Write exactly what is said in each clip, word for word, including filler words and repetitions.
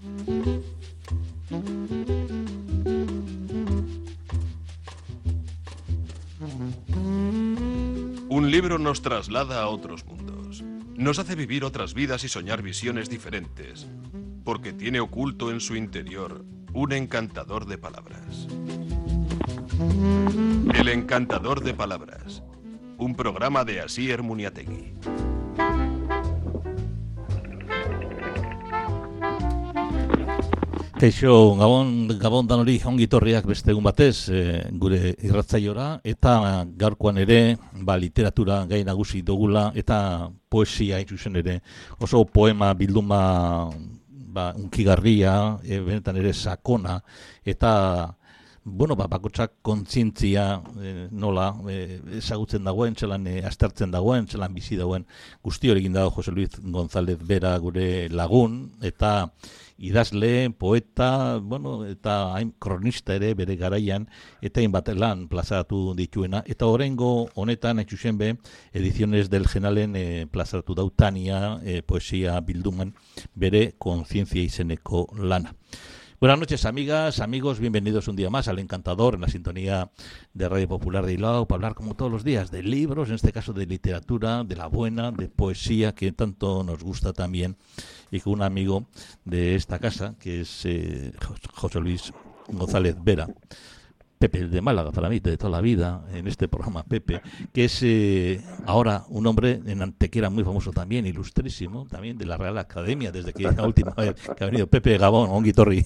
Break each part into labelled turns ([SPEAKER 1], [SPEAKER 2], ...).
[SPEAKER 1] Un libro nos traslada a otros mundos, nos hace vivir otras vidas y soñar visiones diferentes, porque tiene oculto en su interior un encantador de palabras. El encantador de palabras, un programa de Asier Muniategui.
[SPEAKER 2] Kaixo, gabon, gabon danori ongi torriak beste egun batez e, gure irratzaiora, eta gaurkoan ere ba, literatura gai nagusi dugula eta poesia itxusen ere oso poema bilduma ba, unkigarria, e, benetan ere sakona, eta bueno, ba, bakotsak kontzientzia e, nola e, ezagutzen dagoen, txelan e, aztertzen dagoen, txelan bizi dagoen, guzti hori egin dago Jose Luis González Bera gure lagun, eta idazle, poeta, bueno, eta hain kronista ere bere garaian, eta hainbat lan plazaratu dituena, eta oraingo honetan etxusen be, Ediciones del Genalen e, plazaratu dautania e, poesia bilduman bere kontzientzia izeneko lana. Buenas noches, amigas, amigos, bienvenidos un día más al Encantador en la sintonía de Radio Popular de Bilbao para hablar como todos los días de libros, en este caso de literatura, de la buena, de poesía, que tanto nos gusta también, y con un amigo de esta casa, que es eh, José Luis González Vera, Pepe de Málaga, para mí, de toda la vida, en este programa Pepe, que es eh, ahora un hombre en Antequera muy famoso también, ilustrísimo, también de la Real Academia, desde que la última vez que ha venido Pepe Gabón, ongi torri.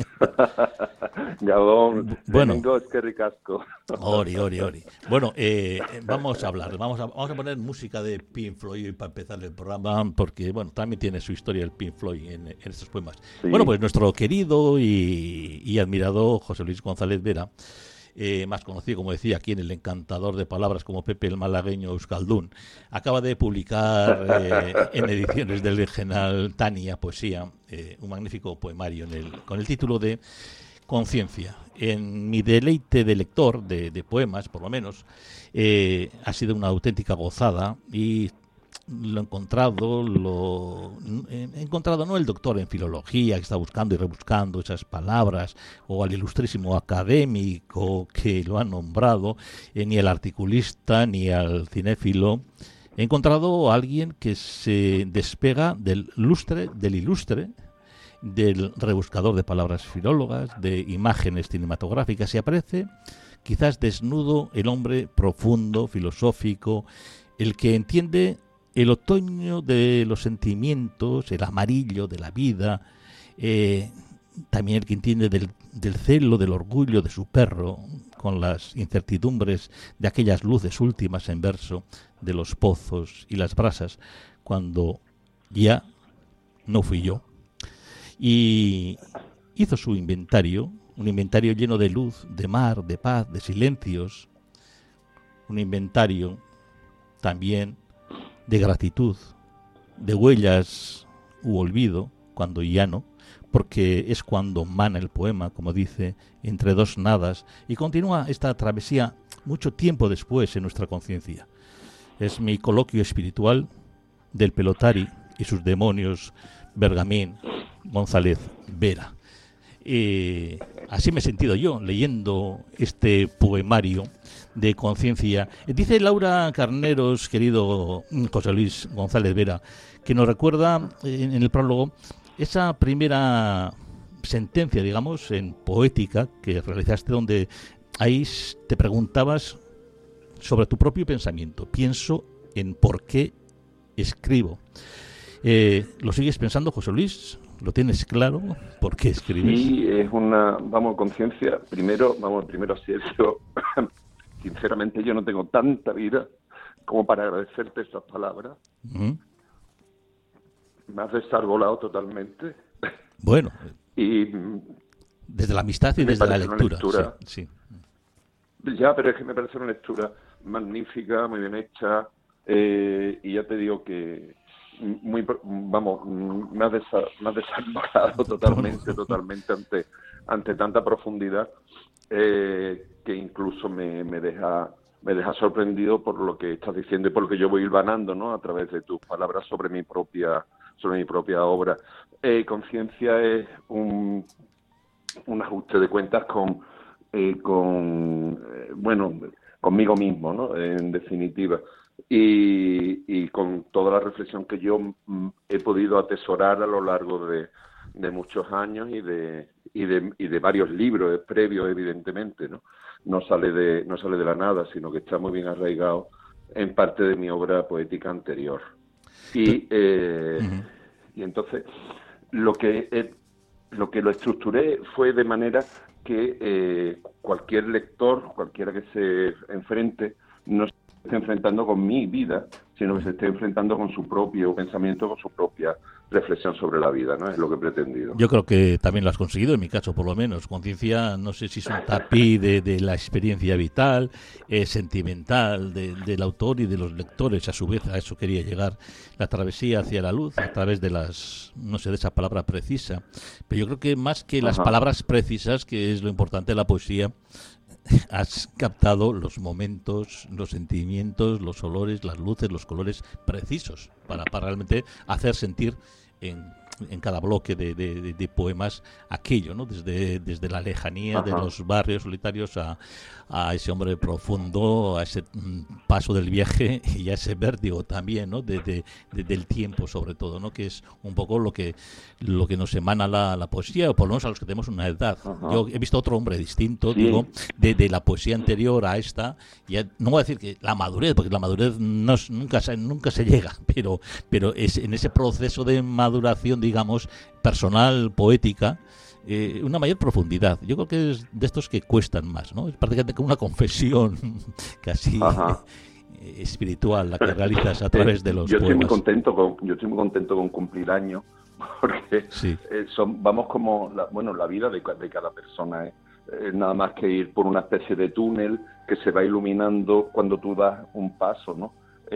[SPEAKER 3] Gabón,
[SPEAKER 2] bueno,
[SPEAKER 3] es que ricasco.
[SPEAKER 2] Ori, ori, ori. Bueno, eh, vamos a hablar, vamos a, vamos a poner música de Pink Floyd para empezar el programa, porque, bueno, también tiene su historia el Pink Floyd en, en estos poemas. Sí. Bueno, pues nuestro querido y, y admirado José Luis González Vera, Eh, más conocido, como decía, aquí en el encantador de palabras como Pepe el malagueño euskaldún, acaba de publicar eh, en Ediciones del Genal Tania Poesía eh, un magnífico poemario en el, con el título de Conciencia. En mi deleite de lector de, de poemas, por lo menos, eh, ha sido una auténtica gozada y lo he encontrado, lo he encontrado no el doctor en filología que está buscando y rebuscando esas palabras, o al ilustrísimo académico que lo ha nombrado, eh, ni el articulista ni al cinéfilo. He encontrado a alguien que se despega del lustre, del ilustre, del rebuscador de palabras filólogas, de imágenes cinematográficas, y aparece quizás desnudo el hombre profundo, filosófico, el que entiende el otoño de los sentimientos, el amarillo de la vida, eh, también el que entiende del, del celo, del orgullo de su perro, con las incertidumbres de aquellas luces últimas en verso, de los pozos y las brasas, cuando ya no fui yo. Y hizo su inventario, un inventario lleno de luz, de mar, de paz, de silencios, un inventario también de gratitud, de huellas u olvido, cuando ya no, porque es cuando mana el poema, como dice, entre dos nadas, y continúa esta travesía mucho tiempo después en nuestra conciencia. Es mi coloquio espiritual del Pelotari y sus demonios Bergamín González Vera. Eh, así me he sentido yo leyendo este poemario de conciencia. Dice Laura Carneros, querido José Luis González Vera, que nos recuerda en el prólogo esa primera sentencia, digamos, en poética que realizaste, donde ahí te preguntabas sobre tu propio pensamiento. Pienso en por qué escribo. Eh, ¿Lo sigues pensando, José Luis? ¿Lo tienes claro? ¿Por qué escribes?
[SPEAKER 3] Sí, es una, vamos, conciencia. Primero, vamos, primero, Sergio, sinceramente yo no tengo tanta vida como para agradecerte estas palabras. Uh-huh. Me has desarbolado totalmente.
[SPEAKER 2] Bueno,
[SPEAKER 3] y
[SPEAKER 2] desde la amistad y desde la lectura.
[SPEAKER 3] lectura
[SPEAKER 2] sí,
[SPEAKER 3] sí. Ya, pero es que me parece una lectura magnífica, muy bien hecha, eh, y ya te digo que muy, vamos, me has desa, me has desamparado totalmente, totalmente ante, ante tanta profundidad, eh, que incluso me, me deja me deja sorprendido por lo que estás diciendo y por lo que yo voy hilvanando, ¿no?, a través de tus palabras sobre mi propia sobre mi propia obra. Eh, conciencia es un, un ajuste de cuentas con, eh, con eh, bueno, conmigo mismo, ¿no? En definitiva. Y, y con toda la reflexión que yo mm, he podido atesorar a lo largo de, de muchos años y de, y de y de varios libros previos, evidentemente, ¿no? No sale de no sale de la nada, sino que está muy bien arraigado en parte de mi obra poética anterior. Y eh, uh-huh. y entonces lo que he, lo que lo estructuré fue de manera que eh, cualquier lector, cualquiera que se enfrente, no se esté enfrentando con mi vida, sino que se esté enfrentando con su propio pensamiento, con su propia reflexión sobre la vida, ¿no? Es lo que he pretendido.
[SPEAKER 2] Yo creo que también lo has conseguido, en mi caso por lo menos. Conciencia, no sé si es un tapiz de, de la experiencia vital, eh, sentimental de, del autor y de los lectores. A su vez, a eso quería llegar, la travesía hacia la luz a través de las, no sé, de esa palabra precisa. Pero yo creo que más que las Ajá. palabras precisas, que es lo importante de la poesía, has captado los momentos, los sentimientos, los olores, las luces, los colores precisos para, para realmente hacer sentir en, en cada bloque de, de, de poemas aquello, ¿no? Desde, desde la lejanía Ajá. de los barrios solitarios a, a ese hombre profundo, a ese paso del viaje y a ese vértigo también, ¿no? De, de, de, del tiempo sobre todo, ¿no? Que es un poco lo que lo que nos emana la, la poesía, o por lo menos a los que tenemos una edad. Ajá. Yo he visto otro hombre distinto, sí. digo, de, de la poesía anterior a esta, y no voy a decir que la madurez, porque la madurez no es, nunca, se, nunca se llega, pero, pero es en ese proceso de maduración, digamos, personal, poética, Eh, una mayor profundidad. Yo creo que es de estos que cuestan más, ¿no? Es prácticamente como una confesión casi Ajá. espiritual la que realizas a través de los
[SPEAKER 3] yo
[SPEAKER 2] poemas.
[SPEAKER 3] Estoy muy contento con, yo estoy muy contento con cumplir años, porque sí. eh, son, vamos como, la, bueno, la vida de, de cada persona es eh, nada más que ir por una especie de túnel que se va iluminando cuando tú das un paso, ¿no?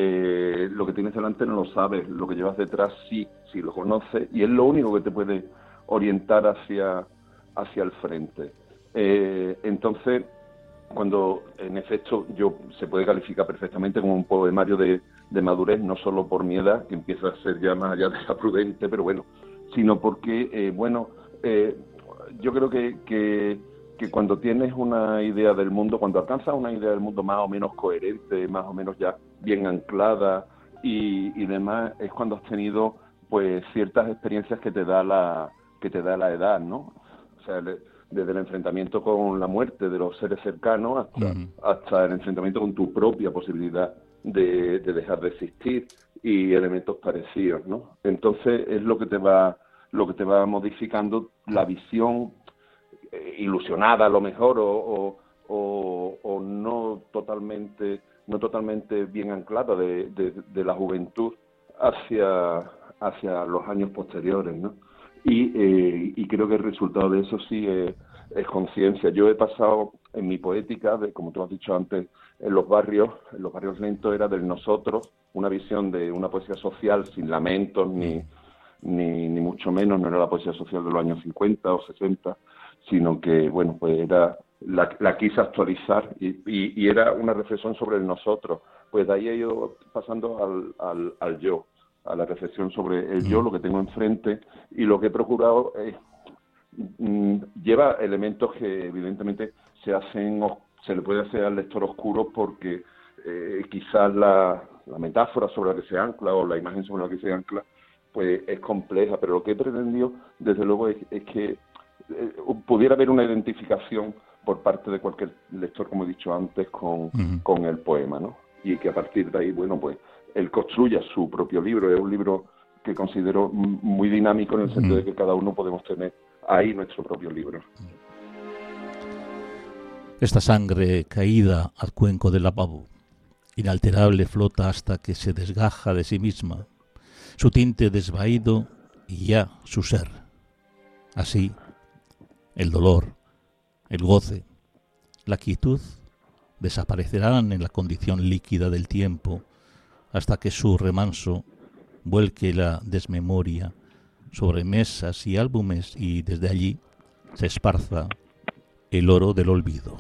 [SPEAKER 3] Eh, lo que tienes delante no lo sabes, lo que llevas detrás sí, sí lo conoces, y es lo único que te puede orientar hacia, hacia el frente. Eh, entonces, cuando en efecto yo se puede calificar perfectamente como un poemario de, de madurez, no solo por mi edad, que empieza a ser ya más allá de la prudente, pero bueno, sino porque, eh, bueno, eh, yo creo que, que, que cuando tienes una idea del mundo, cuando alcanzas una idea del mundo más o menos coherente, más o menos ya bien anclada y, y demás, es cuando has tenido pues ciertas experiencias que te da la que te da la edad, ¿no? O sea, le, desde el enfrentamiento con la muerte de los seres cercanos hasta, uh-huh. hasta el enfrentamiento con tu propia posibilidad de, de dejar de existir y elementos parecidos, ¿no? Entonces es lo que te va lo que te va modificando la visión eh, ilusionada a lo mejor o, o, o, o no totalmente no totalmente bien anclada de, de, de la juventud hacia hacia los años posteriores, ¿no? Y, eh, y creo que el resultado de eso sí es, es conciencia. Yo he pasado en mi poética, de, como tú has dicho antes, en los barrios, en los barrios lentos era del nosotros, una visión de una poesía social sin lamentos, ni, ni, ni mucho menos, no era la poesía social de los años cincuenta o sesenta, sino que, bueno, pues era la, la quise actualizar y, y, y era una reflexión sobre el nosotros. Pues de ahí he ido pasando al, al, al yo, a la reflexión sobre el yo, lo que tengo enfrente, y lo que he procurado es, mm, lleva elementos que evidentemente se hacen, se le puede hacer al lector oscuro porque eh, quizás la, la metáfora sobre la que se ancla o la imagen sobre la que se ancla pues es compleja, pero lo que he pretendido desde luego es, es que eh, pudiera haber una identificación por parte de cualquier lector, como he dicho antes, con, uh-huh. con el poema, ¿no? Y que a partir de ahí, bueno, pues él construya su propio libro. Es un libro que considero muy dinámico en el sentido de que cada uno podemos tener ahí nuestro propio libro.
[SPEAKER 2] Esta sangre caída al cuenco del lavabo, inalterable flota hasta que se desgaja de sí misma, su tinte desvaído y ya su ser. Así, el dolor, el goce, la quietud desaparecerán en la condición líquida del tiempo, hasta que su remanso vuelque la desmemoria sobre mesas y álbumes y desde allí se esparza el oro del olvido.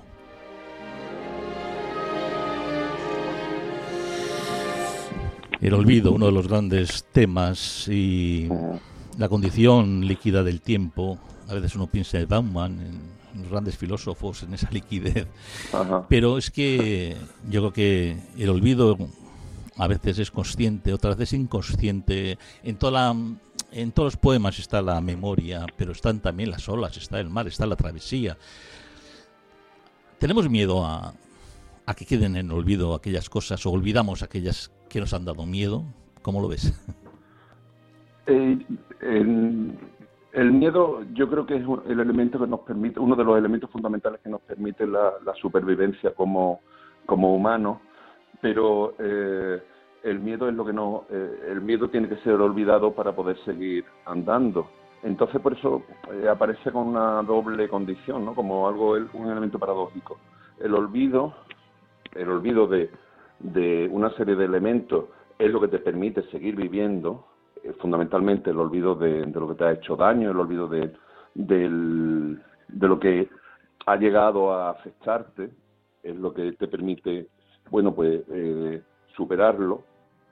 [SPEAKER 2] El olvido, uno de los grandes temas, y la condición líquida del tiempo. A veces uno piensa en Bauman, en los grandes filósofos, en esa liquidez. Ajá. Pero es que yo creo que el olvido a veces es consciente, otras veces inconsciente. En toda la, en todos los poemas está la memoria, pero están también las olas, está el mar, está la travesía. ¿Tenemos miedo a, a que queden en olvido aquellas cosas, o olvidamos aquellas que nos han dado miedo? ¿Cómo lo ves?
[SPEAKER 3] Eh, el, el miedo, yo creo que es el elemento que nos permite, uno de los elementos fundamentales que nos permite la, la supervivencia como, como humanos, pero eh, el miedo es lo que no, eh, el miedo tiene que ser olvidado para poder seguir andando. Entonces, por eso eh, aparece con una doble condición, ¿no? Como algo, un elemento paradójico. El olvido, el olvido de, de una serie de elementos es lo que te permite seguir viviendo, eh, fundamentalmente el olvido de, de lo que te ha hecho daño, el olvido de, del, de lo que ha llegado a afectarte, es lo que te permite, bueno, pues eh, superarlo.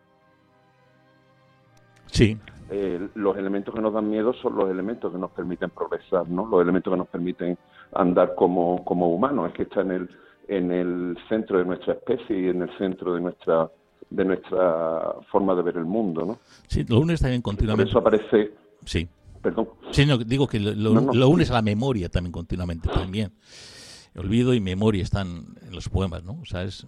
[SPEAKER 2] Sí.
[SPEAKER 3] Eh, los elementos que nos dan miedo son los elementos que nos permiten progresar, ¿no? Los elementos que nos permiten andar como, como humanos. Es que está en el, en el centro de nuestra especie y en el centro de nuestra de nuestra forma de ver el mundo, ¿no?
[SPEAKER 2] Sí, lo unes también continuamente.
[SPEAKER 3] Por eso aparece...
[SPEAKER 2] Sí.
[SPEAKER 3] Perdón.
[SPEAKER 2] Sí, no, digo que lo, lo, no, no, lo unes sí. a la memoria también continuamente también. Olvido y memoria están en los poemas, ¿no? O sea, es...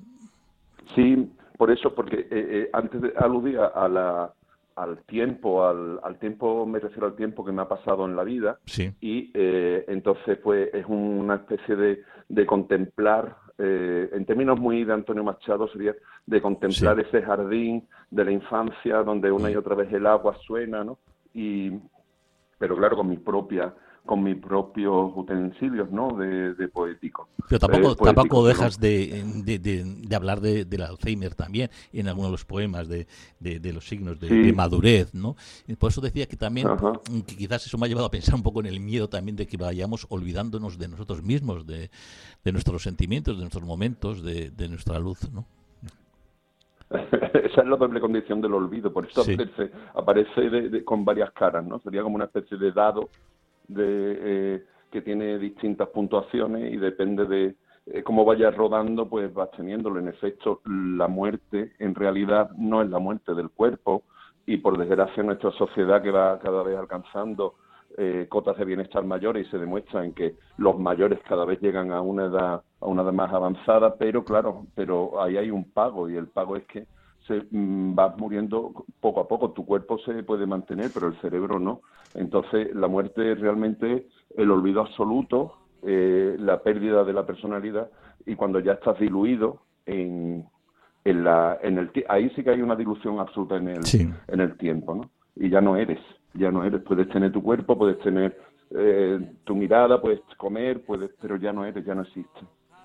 [SPEAKER 3] Sí, por eso, porque eh, eh, antes de, aludía a la... al tiempo, al, al tiempo, me refiero al tiempo que me ha pasado en la vida,
[SPEAKER 2] sí.
[SPEAKER 3] y eh, entonces pues es una especie de, de contemplar, eh, en términos muy de Antonio Machado sería de contemplar sí. ese jardín de la infancia donde una y otra vez el agua suena, ¿no? Y, pero claro, con mi propia con mis propios utensilios, ¿no? De, de poético.
[SPEAKER 2] Pero tampoco,
[SPEAKER 3] eh,
[SPEAKER 2] tampoco
[SPEAKER 3] poético,
[SPEAKER 2] dejas
[SPEAKER 3] ¿no?
[SPEAKER 2] de, de, de, de hablar de, del Alzheimer también, en algunos de los poemas, de, de, de los signos de, sí. de madurez, ¿no? Y por eso decía que también, Ajá. que quizás eso me ha llevado a pensar un poco en el miedo también de que vayamos olvidándonos de nosotros mismos, de, de nuestros sentimientos, de nuestros momentos, de, de nuestra luz, ¿no?
[SPEAKER 3] Esa es la doble condición del olvido, por eso sí. aparece, aparece de, de, con varias caras, ¿no? Sería como una especie de dado de eh, que tiene distintas puntuaciones y depende de eh, cómo vayas rodando, pues vas teniéndolo. En efecto, la muerte en realidad no es la muerte del cuerpo, y por desgracia nuestra sociedad, que va cada vez alcanzando eh, cotas de bienestar mayores, y se demuestra en que los mayores cada vez llegan a una edad a una edad más avanzada, pero claro, pero ahí hay un pago, y el pago es que se mmm, vas muriendo poco a poco. Tu cuerpo se puede mantener, pero el cerebro no. Entonces la muerte es realmente el olvido absoluto, eh, la pérdida de la personalidad, y cuando ya estás diluido en, en la en el ahí sí que hay una dilución absoluta en el
[SPEAKER 2] sí.
[SPEAKER 3] en el tiempo, ¿no? Y ya no eres, ya no eres. Puedes tener tu cuerpo, puedes tener eh, tu mirada, puedes comer, puedes, pero ya no eres, ya no existes.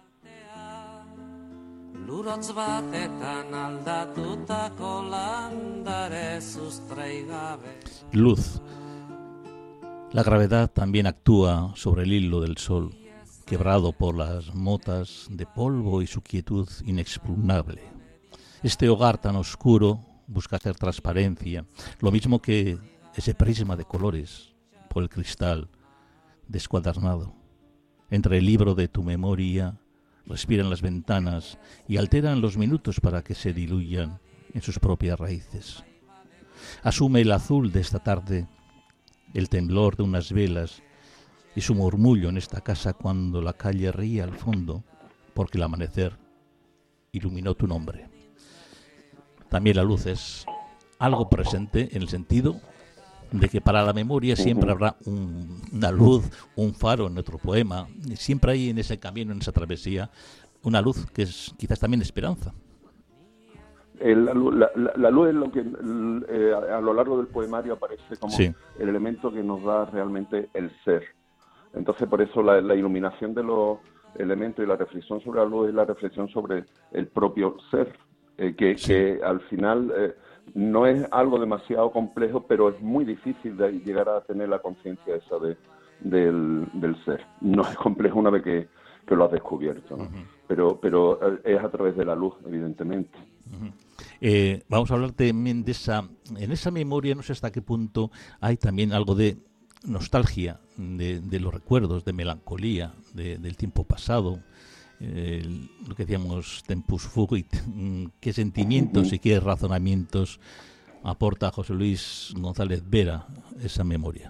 [SPEAKER 4] Lurotz batetan aldatutako landare sustrai gabe.
[SPEAKER 2] Luz. La gravedad también actúa sobre el hilo del sol, quebrado por las motas de polvo y su quietud inexpugnable. Este hogar tan oscuro busca hacer transparencia, lo mismo que ese prisma de colores por el cristal descuadernado. Entre el libro de tu memoria respiran las ventanas y alteran los minutos para que se diluyan en sus propias raíces. Asume el azul de esta tarde, el temblor de unas velas y su murmullo en esta casa cuando la calle ríe al fondo, porque el amanecer iluminó tu nombre. También la luz es algo presente en el sentido de que para la memoria siempre habrá un, una luz, un faro en nuestro poema. Siempre hay en ese camino, en esa travesía, una luz que es quizás también esperanza.
[SPEAKER 3] El, la, la, la luz es lo que eh, a lo largo del poemario aparece como sí. el elemento que nos da realmente el ser. Entonces, por eso la, la iluminación de los elementos y la reflexión sobre la luz es la reflexión sobre el propio ser, eh, que, sí. que al final eh, no es algo demasiado complejo, pero es muy difícil de llegar a tener la conciencia esa de, del, del ser. No es complejo una vez que, que lo has descubierto, ¿no? Uh-huh. pero, pero es a través de la luz, evidentemente.
[SPEAKER 2] Uh-huh. Eh, vamos a hablar también de esa, en esa memoria, no sé hasta qué punto hay también algo de nostalgia, de, de los recuerdos, de melancolía, de, del tiempo pasado. Eh, lo que decíamos tempus fugit, qué sentimientos y qué razonamientos aporta José Luis González Vera esa memoria.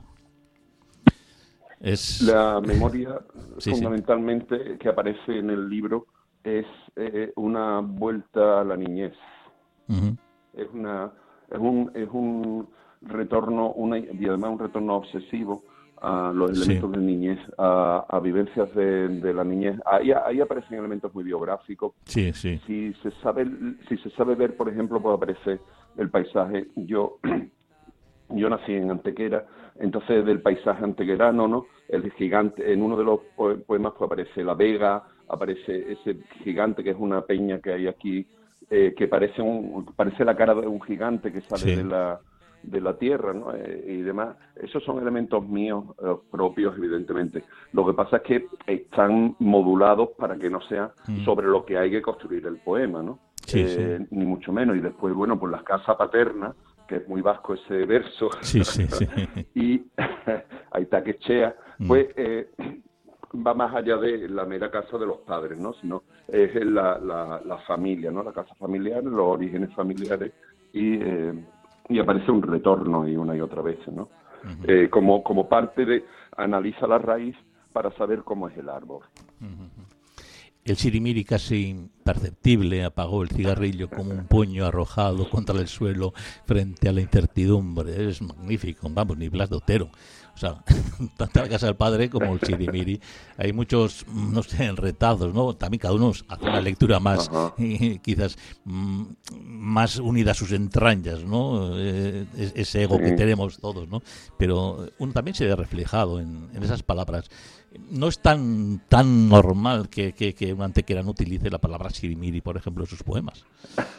[SPEAKER 2] Es...
[SPEAKER 3] La memoria
[SPEAKER 2] sí,
[SPEAKER 3] fundamentalmente
[SPEAKER 2] sí.
[SPEAKER 3] que aparece en el libro es eh, una vuelta a la niñez. Uh-huh. Es una es un es un retorno una y además un retorno obsesivo a los elementos sí. de niñez, a, a vivencias de, de la niñez. Ahí, ahí aparecen elementos muy biográficos.
[SPEAKER 2] Sí, sí.
[SPEAKER 3] Si se sabe, si se sabe ver, por ejemplo, puede aparecer el paisaje. Yo, yo nací en Antequera, entonces del paisaje antequerano, ¿no? El gigante, en uno de los poemas pues aparece la Vega, aparece ese gigante que es una peña que hay aquí, eh, que parece un, parece la cara de un gigante que sale sí. de la de la tierra, ¿no? Eh, y demás. Esos son elementos míos eh, propios, evidentemente. Lo que pasa es que están modulados para que no sea mm. sobre lo que hay que construir el poema, ¿no?
[SPEAKER 2] Sí,
[SPEAKER 3] eh,
[SPEAKER 2] sí.
[SPEAKER 3] Ni mucho menos. Y después, bueno, pues la casa paterna, que es muy vasco ese verso,
[SPEAKER 2] sí, sí, sí.
[SPEAKER 3] y Aitaquechea, mm. pues eh, va más allá de la mera casa de los padres, ¿no? Sino es la, la, la familia, ¿no? La casa familiar, los orígenes familiares y... Eh, y aparece un retorno y una y otra vez, ¿no? Uh-huh. Eh, como, como parte de analiza la raíz para saber cómo es el árbol.
[SPEAKER 2] Uh-huh. El sirimiri casi imperceptible apagó el cigarrillo como un puño arrojado contra el suelo frente a la incertidumbre. Es magnífico, vamos, ni Blas de Otero. O sea, tanto la casa del padre como el sirimiri. Hay muchos, no sé, enretados, ¿no? También cada uno hace una lectura más, y, quizás, mm, más unida a sus entrañas, ¿no? Eh, ese ego sí. que tenemos todos, ¿no? Pero uno también se ve reflejado en, en esas palabras. No es tan tan normal que, que, que un antequerano utilice la palabra sirimiri, por ejemplo, en sus poemas.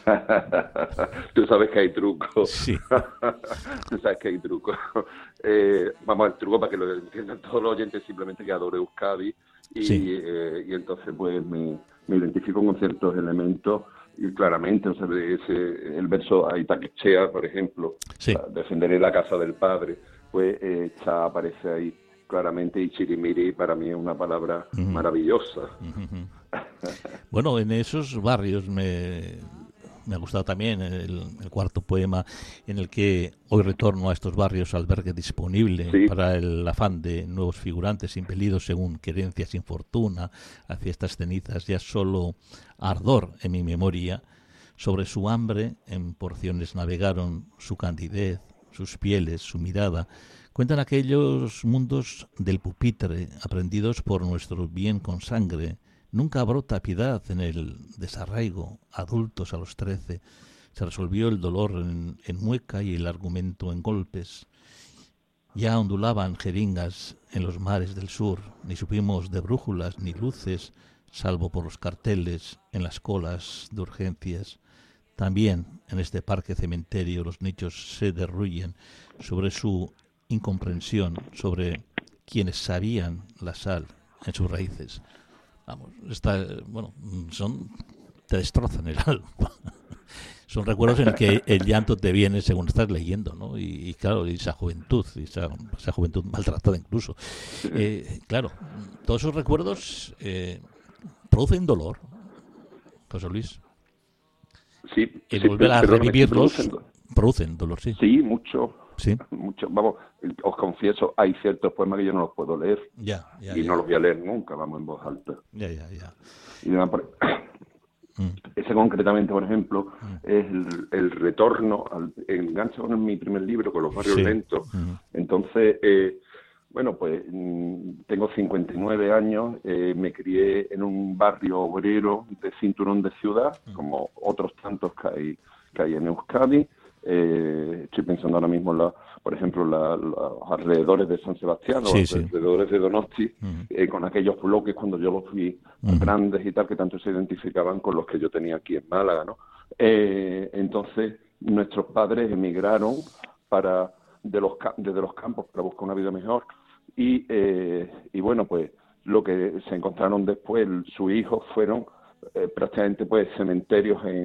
[SPEAKER 3] Tú sabes que hay truco.
[SPEAKER 2] Sí.
[SPEAKER 3] Tú sabes que hay truco. Eh, vamos, el truco para que lo entiendan todos los oyentes, simplemente que adoro Euskadi y, sí. eh, y entonces pues me, me identifico con ciertos elementos y claramente, o sea, ese, el verso Aitaquechea, por ejemplo,
[SPEAKER 2] sí.
[SPEAKER 3] defenderé la casa del padre, pues eh, está, aparece ahí claramente, y chirimiri para mí es una palabra uh-huh. maravillosa.
[SPEAKER 2] Uh-huh. Bueno, en esos barrios me, me ha gustado también el, el cuarto poema en el que hoy retorno a estos barrios albergue disponible sí. para el afán de nuevos figurantes impelidos según querencia sin fortuna hacia estas cenizas, ya solo ardor en mi memoria. Sobre su hambre en porciones navegaron su candidez, sus pieles, su mirada. Cuentan aquellos mundos del pupitre, aprendidos por nuestro bien con sangre. Nunca brota piedad en el desarraigo. Adultos a los trece. Se resolvió el dolor en, en mueca y el argumento en golpes. Ya ondulaban jeringas en los mares del sur. Ni supimos de brújulas ni luces, salvo por los carteles en las colas de urgencias. También en este parque cementerio los nichos se derruyen sobre su incomprensión, sobre quienes sabían la sal en sus raíces. Vamos, está, bueno, son, te destrozan el alma. Son recuerdos en los que el llanto te viene según estás leyendo, ¿no? Y, y claro, y esa juventud, y esa, esa juventud maltratada incluso. Eh, claro, todos esos recuerdos eh, producen dolor, José Luis.
[SPEAKER 3] Sí.
[SPEAKER 2] El
[SPEAKER 3] sí,
[SPEAKER 2] volver a revivirlos producen, producen dolor, sí.
[SPEAKER 3] Sí, mucho.
[SPEAKER 2] Sí.
[SPEAKER 3] Mucho, vamos, os confieso, hay ciertos poemas que yo no los puedo leer
[SPEAKER 2] ya, ya,
[SPEAKER 3] y
[SPEAKER 2] ya.
[SPEAKER 3] no los voy a leer nunca, vamos, en voz alta.
[SPEAKER 2] Ya, ya, ya.
[SPEAKER 3] Y además, por... mm. Ese concretamente, por ejemplo, mm. es el, el retorno, al, engancha con mi primer libro, con los barrios sí. lentos. Mm. Entonces, eh, bueno, pues tengo cincuenta y nueve años, eh, me crié en un barrio obrero de cinturón de ciudad, mm. como otros tantos que hay, que hay en Euskadi. Eh, estoy pensando ahora mismo, la, por ejemplo, la, la, los alrededores de San Sebastián,
[SPEAKER 2] sí,
[SPEAKER 3] los
[SPEAKER 2] sí.
[SPEAKER 3] alrededores de Donosti, uh-huh. eh, con aquellos bloques cuando yo los vi uh-huh. grandes y tal, que tanto se identificaban con los que yo tenía aquí en Málaga, ¿no? Eh, entonces, nuestros padres emigraron para de los desde los campos para buscar una vida mejor y, eh, y bueno, pues lo que se encontraron después, sus hijos fueron eh, prácticamente pues cementerios en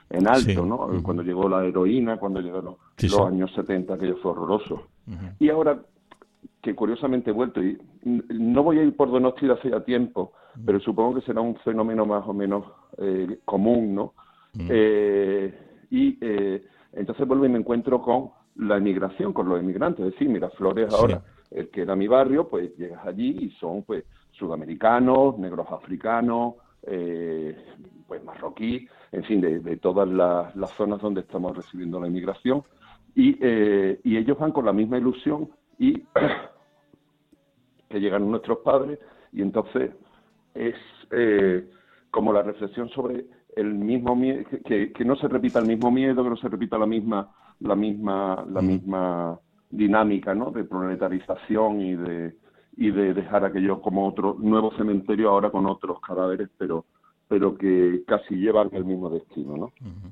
[SPEAKER 3] en alto,
[SPEAKER 2] Sí.
[SPEAKER 3] ¿no?
[SPEAKER 2] Uh-huh.
[SPEAKER 3] Cuando llegó la heroína, cuando llegaron los,
[SPEAKER 2] Sí,
[SPEAKER 3] los
[SPEAKER 2] sí.
[SPEAKER 3] años setenta, aquello fue horroroso.
[SPEAKER 2] Uh-huh.
[SPEAKER 3] Y ahora, que curiosamente he vuelto, y no voy a ir por Donosti de hace ya tiempo, uh-huh. pero supongo que será un fenómeno más o menos eh, común, ¿no? Uh-huh. Eh, y eh, entonces vuelvo y me encuentro con la emigración, con los emigrantes. Es decir, Miraflores ahora, sí. el que era mi barrio, pues llegas allí y son pues sudamericanos, negros africanos, eh, pues marroquí, en fin, de, de todas las, las zonas donde estamos recibiendo la inmigración. Y, eh, y ellos van con la misma ilusión y que llegan nuestros padres, y entonces es eh, como la reflexión sobre el mismo miedo, que, que no se repita el mismo miedo, que no se repita la misma la misma la mm. misma dinámica, ¿no?, de proletarización y de y de dejar aquello como otro nuevo cementerio ahora con otros cadáveres, pero pero que casi llevan el mismo destino, ¿no? Uh-huh.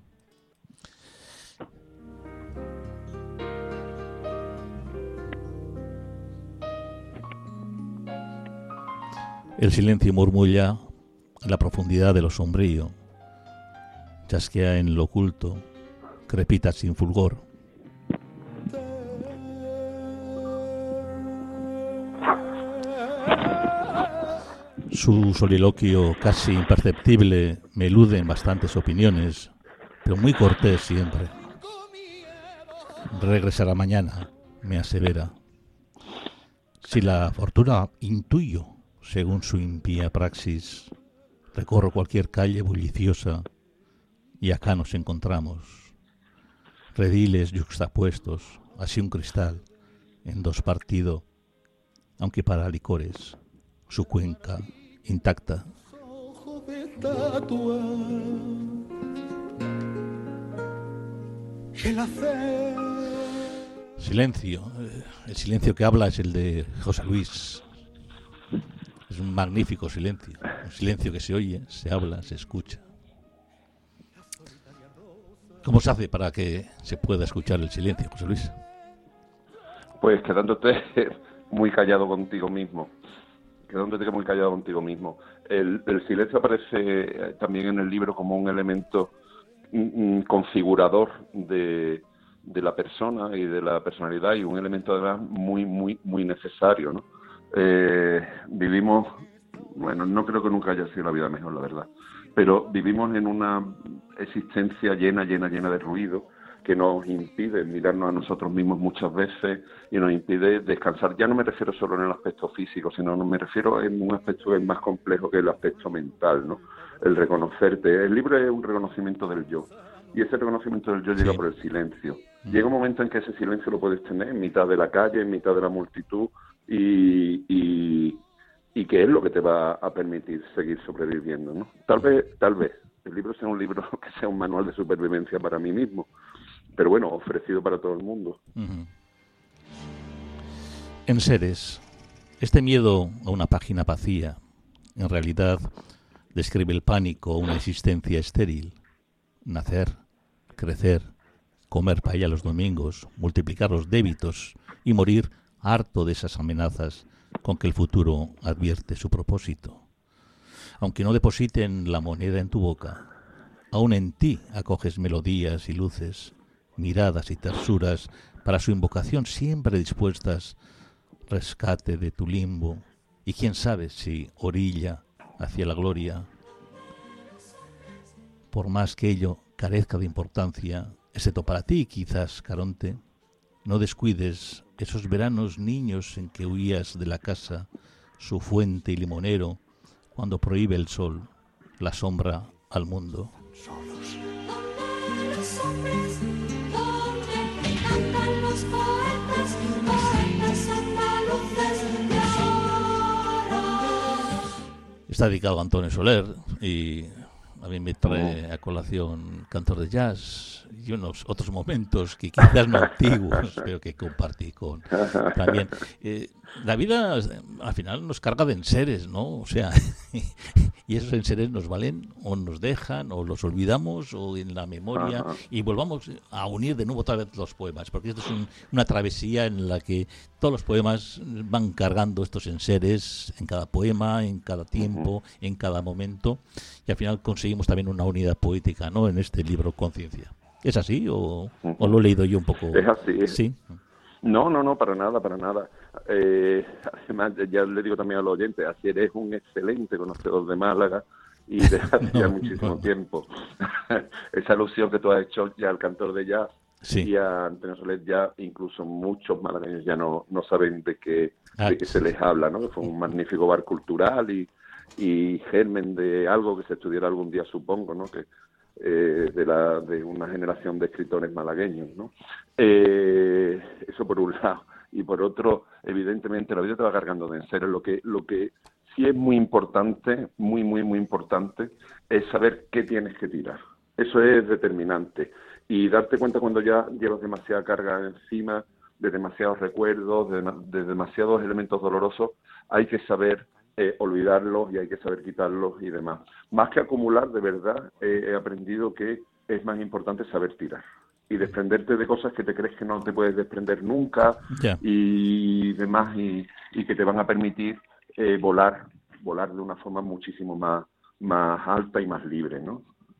[SPEAKER 2] El silencio murmulla en la profundidad de lo sombrío, chasquea en lo oculto, crepita sin fulgor. Su soliloquio casi imperceptible me elude en bastantes opiniones, pero muy cortés siempre. Regresará mañana, me asevera. Si la fortuna intuyo, según su impía praxis, recorro cualquier calle bulliciosa y acá nos encontramos. Rediles yuxtapuestos, así un cristal, en dos partido, aunque para licores, su cuenca intacta. Silencio. El silencio que habla es el de José Luis. Es un magnífico silencio, un silencio que se oye, se habla, se escucha. ¿Cómo se hace para que se pueda escuchar el silencio, José Luis?
[SPEAKER 3] Pues quedándote muy callado contigo mismo, quedándote muy callado contigo mismo. El, el silencio aparece también en el libro como un elemento mm, configurador de, de la persona y de la personalidad, y un elemento además muy, muy, muy necesario, ¿no? Eh, vivimos, bueno, no creo que nunca haya sido la vida mejor, la verdad, pero vivimos en una existencia llena, llena, llena de ruido que nos impide mirarnos a nosotros mismos muchas veces y nos impide descansar. Ya no me refiero solo en el aspecto físico, sino me refiero en un aspecto que es más complejo, que el aspecto mental, ¿no? El reconocerte. El libro es un reconocimiento del yo, y ese reconocimiento del yo llega sí. por el silencio. Llega un momento en que ese silencio lo puedes tener en mitad de la calle, en mitad de la multitud, y, y, y que es lo que te va a permitir seguir sobreviviendo, ¿no? Tal vez, tal vez, el libro sea un libro que sea un manual de supervivencia para mí mismo, pero bueno, ofrecido para todo el mundo.
[SPEAKER 2] Uh-huh. En Seres, este miedo a una página vacía, en realidad describe el pánico a una existencia estéril. Nacer, crecer, comer paella los domingos, multiplicar los débitos y morir harto de esas amenazas con que el futuro advierte su propósito. Aunque no depositen la moneda en tu boca, aún en ti acoges melodías y luces, miradas y tersuras para su invocación siempre dispuestas, rescate de tu limbo, y quién sabe si orilla hacia la gloria. Por más que ello carezca de importancia, excepto para ti quizás, Caronte, no descuides esos veranos niños en que huías de la casa, su fuente y limonero, cuando prohíbe el sol, la sombra al mundo. Solos. Los hombres, donde cantan los poetas, poetas andaluces de oro. Está dedicado a Antonio Soler y a mí me trae a colación cantos de jazz y unos otros momentos que quizás no antiguos, pero que compartí con también. Eh, la vida al final nos carga de enseres, ¿no? O sea, y esos enseres nos valen o nos dejan o los olvidamos o en la memoria. Ajá. Y volvamos a unir de nuevo otra vez los poemas, porque esto es un, una travesía en la que todos los poemas van cargando estos enseres en cada poema, en cada tiempo, uh-huh. en cada momento, y al final conseguimos también una unidad poética, ¿no? En este libro Conciencia. ¿Es así o, uh-huh. o lo he leído yo un poco?
[SPEAKER 3] Es así.
[SPEAKER 2] Sí.
[SPEAKER 3] No, no, no, para nada, para nada. Eh, además, ya le digo también a los oyentes, así eres un excelente conocedor de Málaga y de hace no, ya muchísimo no. tiempo. Esa alusión que tú has hecho ya al cantor de jazz sí. y a Antonio Soler, ya incluso muchos malagueños ya no, no saben de qué, ah, de qué sí. se les habla, ¿no? Fue un magnífico bar cultural y, y germen de algo que se estudiará algún día, supongo, ¿no? Que Eh, de la de una generación de escritores malagueños, ¿no? Eh, eso por un lado. Y por otro, evidentemente, la vida te va cargando de enseres. Lo que, lo que sí es muy importante, muy, muy, muy importante, es saber qué tienes que tirar. Eso es determinante. Y darte cuenta cuando ya llevas demasiada carga encima, de demasiados recuerdos, de, de demasiados elementos dolorosos, hay que saber Eh, olvidarlos y hay que saber quitarlos y demás. Más que acumular, de verdad, eh, he aprendido que es más importante saber tirar y desprenderte de cosas que te crees que no te puedes desprender nunca yeah. y demás y, y que te van a permitir eh, volar, volar de una forma muchísimo más, más alta y más libre, ¿no?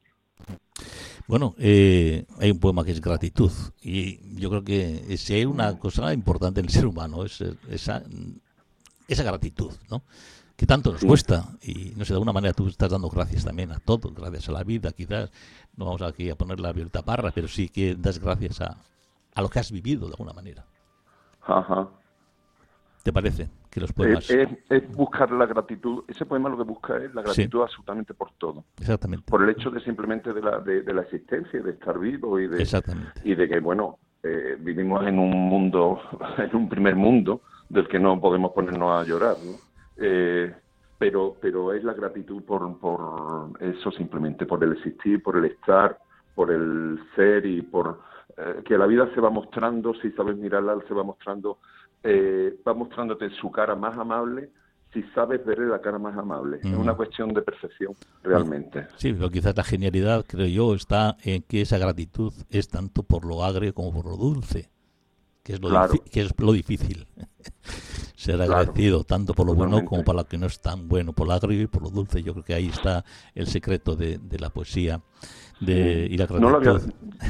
[SPEAKER 2] Bueno, eh, hay un poema que es gratitud y yo creo que si hay una cosa importante en el ser humano es esa, esa gratitud, ¿no? Que tanto nos sí. cuesta, y no sé, de alguna manera tú estás dando gracias también a todo, gracias a la vida, quizás, no vamos aquí a poner la Violeta Parra, pero sí que das gracias a, a lo que has vivido de alguna manera.
[SPEAKER 3] Ajá.
[SPEAKER 2] ¿Te parece que los poemas...
[SPEAKER 3] Es, es, es buscar la gratitud, ese poema lo que busca es la gratitud sí. absolutamente por todo.
[SPEAKER 2] Exactamente.
[SPEAKER 3] Por el hecho de simplemente de la, de, de la existencia, de estar vivo y de,
[SPEAKER 2] Exactamente.
[SPEAKER 3] y de que, bueno, eh, vivimos en un mundo, en un primer mundo del que no podemos ponernos a llorar, ¿no? Eh, pero pero es la gratitud por, por eso simplemente, por el existir, por el estar, por el ser y por eh, que la vida se va mostrando, si sabes mirarla, se va mostrando, eh, va mostrándote su cara más amable, si sabes verle la cara más amable. Mm. Es una cuestión de percepción, realmente.
[SPEAKER 2] Sí, pero quizás la genialidad, creo yo, está en que esa gratitud es tanto por lo agrio como por lo dulce, que es lo, claro. difi- que es lo difícil. Ser agradecido claro, tanto por lo bueno como por lo que no es tan bueno, por lo agrio y por lo dulce. Yo creo que ahí está el secreto de, de la poesía de, y la gratitud.
[SPEAKER 3] No lo, había,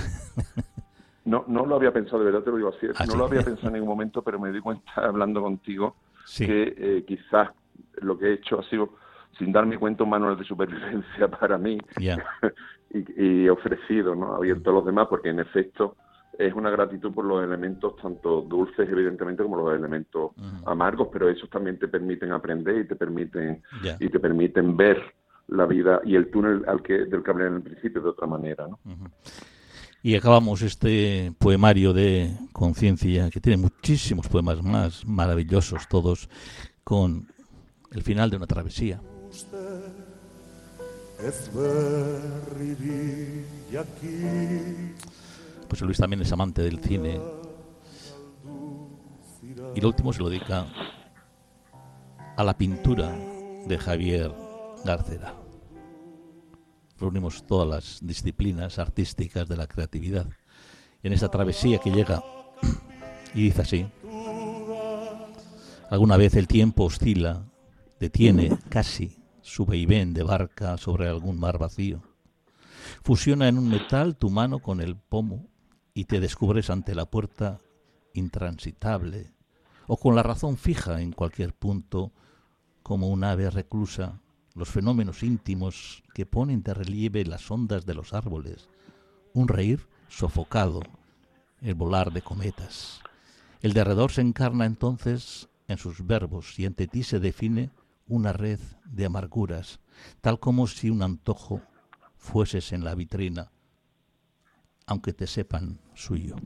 [SPEAKER 3] no, no lo había pensado, de verdad te lo digo así. ¿Ah, no sí? lo había pensado en ningún momento, pero me di cuenta hablando contigo sí. que eh, quizás lo que he hecho ha sido, sin darme cuenta, un manual de supervivencia para mí yeah. y, y ofrecido, ¿no? Abierto a los demás, porque en efecto es una gratitud por los elementos tanto dulces, evidentemente, como los elementos uh-huh. amargos, pero esos también te permiten aprender y te permiten yeah. y te permiten ver la vida y el túnel al que del que hablé en el principio de otra manera, ¿no?
[SPEAKER 2] Uh-huh. Y acabamos este poemario de Conciencia, que tiene muchísimos poemas más maravillosos, todos, con el final de una travesía. Pues Luis también es amante del cine y lo último se lo dedica a la pintura de Javier Garcera. Reunimos todas las disciplinas artísticas de la creatividad en esta travesía que llega y dice así: alguna vez el tiempo oscila, detiene casi su vaivén de barca sobre algún mar vacío, fusiona en un metal tu mano con el pomo y te descubres ante la puerta intransitable, o con la razón fija en cualquier punto, como un ave reclusa, los fenómenos íntimos que ponen de relieve las ondas de los árboles, un reír sofocado, el volar de cometas. El derredor se encarna entonces en sus verbos y ante ti se define una red de amarguras, tal como si un antojo fueses en la vitrina, aunque te sepan suyo.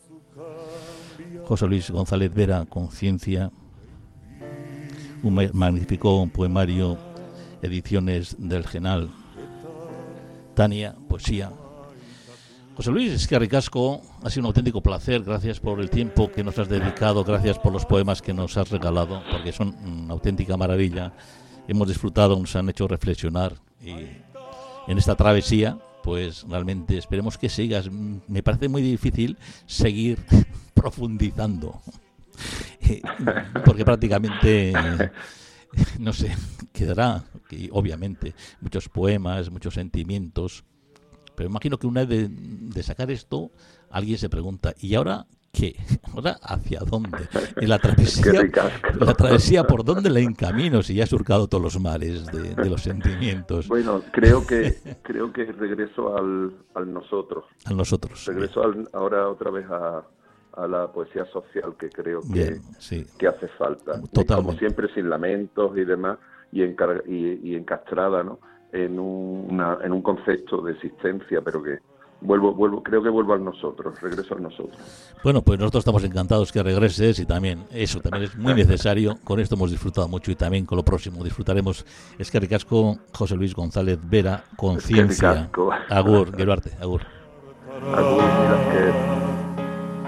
[SPEAKER 2] José Luis González Vera, Conciencia, un magnífico poemario, ediciones del Genal. Tania, poesía. José Luis, es que ricasco, ha sido un auténtico placer, gracias por el tiempo que nos has dedicado, gracias por los poemas que nos has regalado, porque son una auténtica maravilla, hemos disfrutado, nos han hecho reflexionar y en esta travesía, pues realmente esperemos que sigas, me parece muy difícil seguir profundizando, porque prácticamente, no sé, quedará, que obviamente, muchos poemas, muchos sentimientos. Pero imagino que una vez de, de sacar esto, alguien se pregunta, ¿y ahora qué? ¿Ahora hacia dónde? ¿Y la travesía, la travesía por dónde la encamino si ya he surcado todos los mares de, de los sentimientos?
[SPEAKER 3] Bueno, creo que creo que regreso al, al nosotros.
[SPEAKER 2] Al nosotros.
[SPEAKER 3] Regreso al, ahora otra vez a, a la poesía social que creo que,
[SPEAKER 2] Bien, sí.
[SPEAKER 3] que hace falta.
[SPEAKER 2] Totalmente.
[SPEAKER 3] Como siempre, sin lamentos y demás, y, encar y, y encastrada, ¿no? En, una, en un concepto de existencia, pero que vuelvo, vuelvo, creo que vuelvo al nosotros, regreso al nosotros.
[SPEAKER 2] Bueno, pues nosotros estamos encantados que regreses y también eso también es muy necesario. Con esto hemos disfrutado mucho y también con lo próximo disfrutaremos. Es que ricasco, José Luis González Vera, Conciencia.
[SPEAKER 3] Es que ricasco.
[SPEAKER 2] Agur, Geruarte, agur.
[SPEAKER 3] Agur, mira que